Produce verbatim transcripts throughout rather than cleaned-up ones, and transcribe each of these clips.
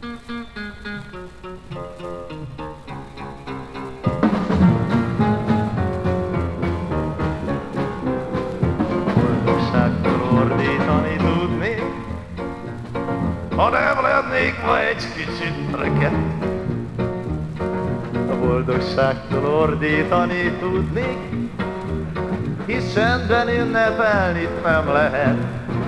Boldogságtól ordítani tudnék, ha nem lennék ma egy kicsit rekedt. A boldogságtól ordítani tudnék, hisz csendben ünnepelni nem lehet.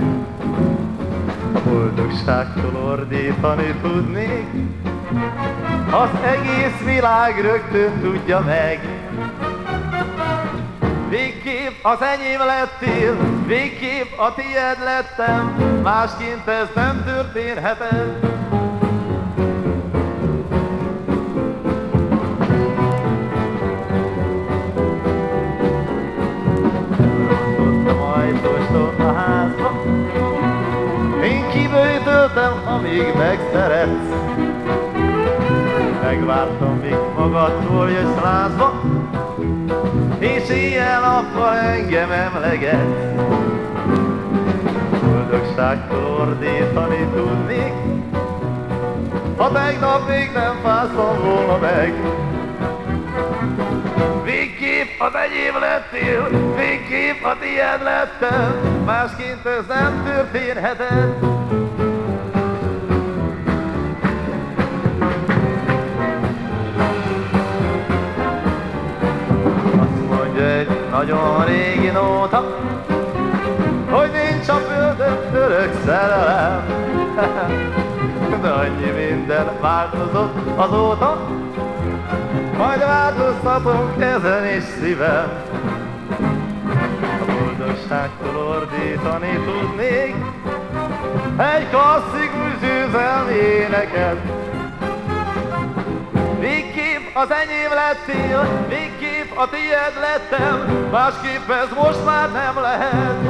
A boldogságtól ordítani tudnék, az egész világ rögtön tudja meg. Végképp az enyém lettél, végképp a tied lettem, másként ez nem történhetett. Rontottam ajtóstól a házba, én kiböjtöltem, amíg megszeretsz. Megvártam, míg magadtól jössz lázba, és éjjel-nappal engem emlegetsz. Boldogságtól ordítani tudnék, ha tegnap még nem fáztam volna meg. Végképp az enyém lettél, végképp a tied lettem, másként ez nem történhetett. Egy nagyon régi nóta, hogy nincs a földön örök szerelem. De annyi minden változott azóta, majd változtatunk ezen is szívem. A boldogságtól ordítani tudnék egy klasszikus győzelmi éneket. Végképp az enyém lettél, végképp a tied lettem, másképp ez most már nem lehet.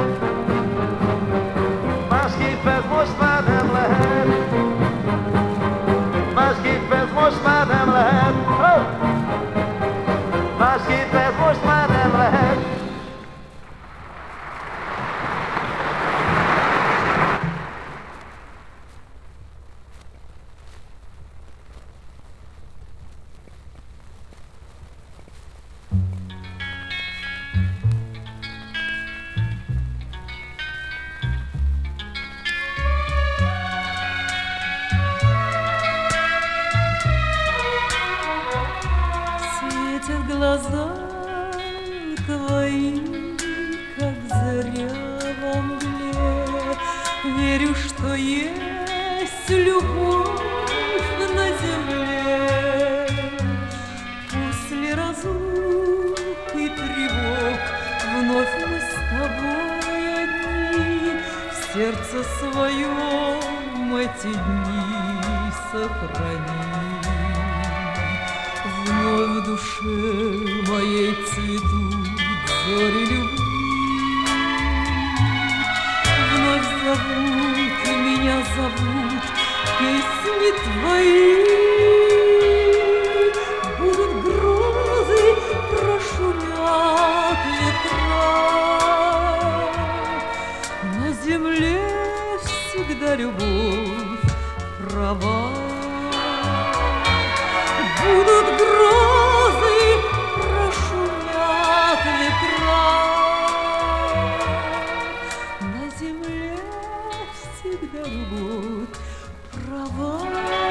Másképp ez most már nem lehet. Másképp ez most már nem lehet. Oh! Másképp ez most már nem lehet. Глаза твои, как заря во мгле, верю, что есть любовь на земле. После разлук и тревог вновь мы с тобой одни, в сердце своем эти дни сохрани. Вновь в душе моей цветут зори любви, вновь зовут, меня зовут песни твои. Будут грозы, прошумят ветра, на земле всегда любовь права. Будут грозы, прошумят ветра, на земле всегда любовь права.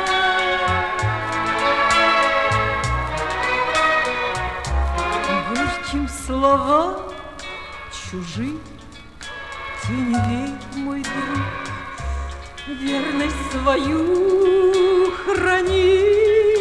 Горьким слова чужие, ты не верь, мой друг, верность свою храни.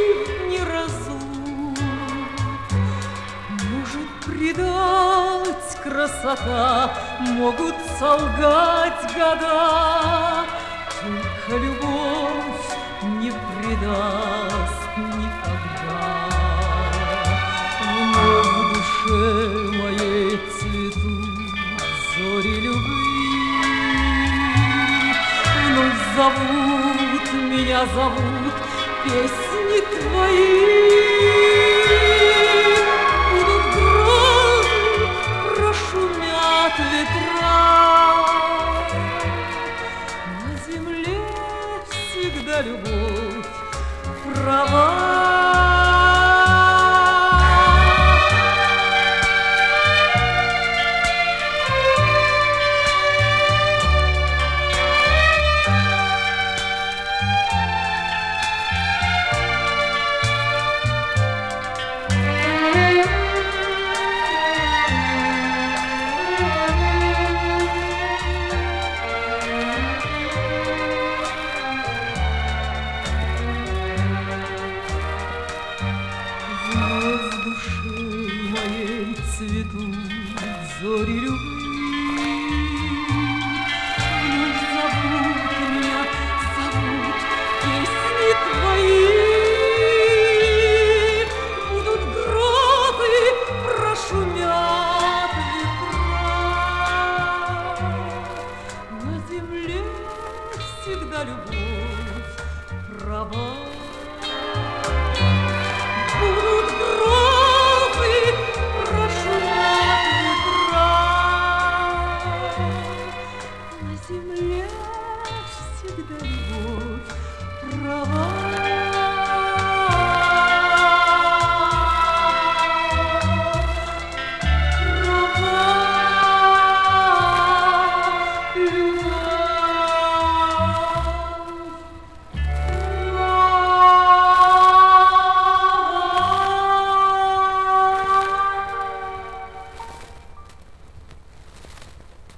Предать красота, могут солгать года, только любовь не предаст никогда. Вновь в душе моей цветут зори любви, вновь зовут, меня зовут песни твои. Ветра, на земле всегда любовь права. Цветут зори любви, вновь зовут меня, зовут песни твои. Будут гроты, прошумят ветра. На земле всегда любовь права. Буду